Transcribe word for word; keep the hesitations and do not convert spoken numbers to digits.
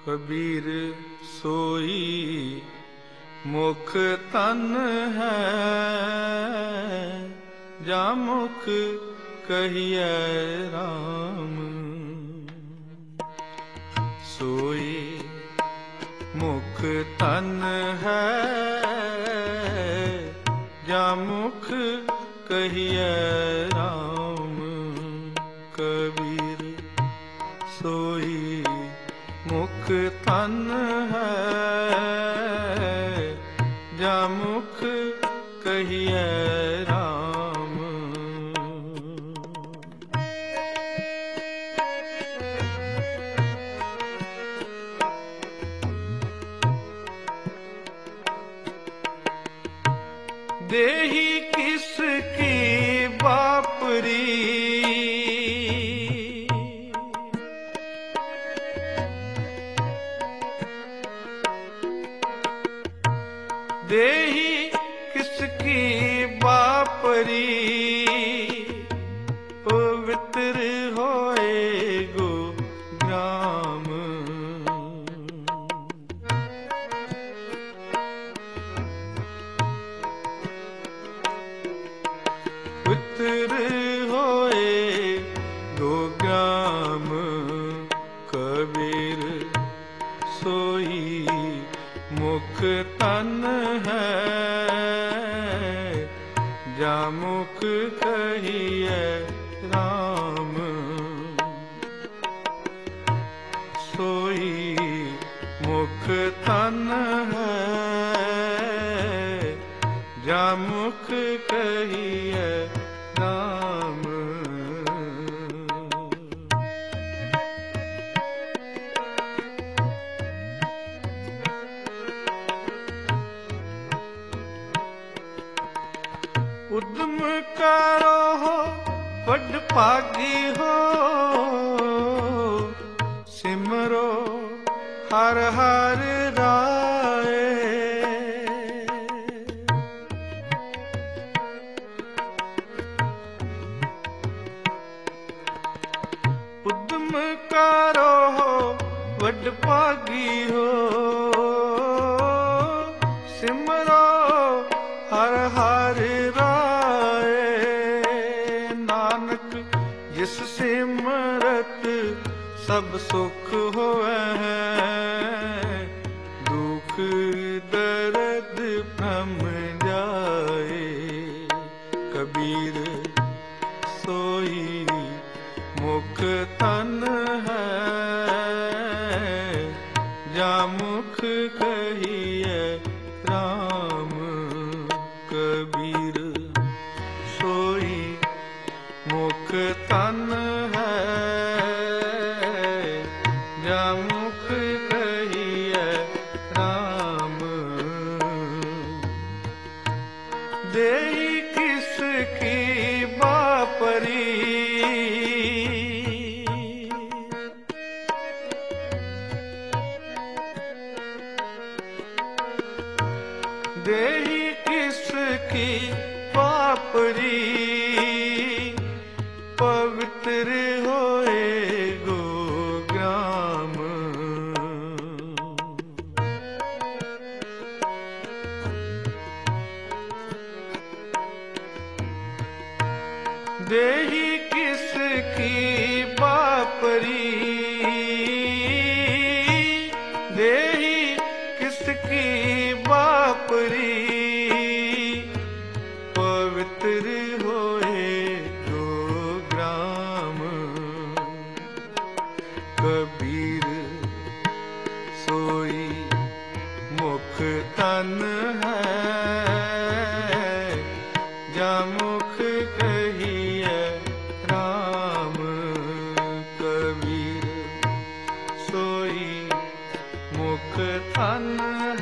कबीर सोई मुख तन है, जा मुख कहिए राम। सोई मुख तन है, जा मुख कहिए राम। कबीर सोई मुख तन है, जा मुख कहिए राम। देही किसकी बापरी, देही किसकी बापरी, पवित्र होए गो ग्राम। पवित्र होए गो ग्राम। कबीर सोई मुख तन है, जा मुख कहिए राम। सोई मुख तन है, जा मुख कहिए राम। उद्यम करो हो वड भागी हो, सिमरो हर हर राय। उद्यम करो हो वड भागी हो, सिमरो हर हर राय। नानक जिस सिमरत सब सुख होवे है, दुख दर्द भ्रम जाए। कबीर सोई मुख तन है, जा मुख कहिए राम। कबीर सोई मुख तन है, जा मुख कहिए राम। देही किसकी बापरी, देही किसकी बापरी, पवित्र होए गो ग्राम। देही किसकी बापरी, देही किसकी बापरी, पवित्र होए गो ग्राम। कबीर सोई मुख तन है, जा मुख कहिए राम। कबीर सोई मुख तन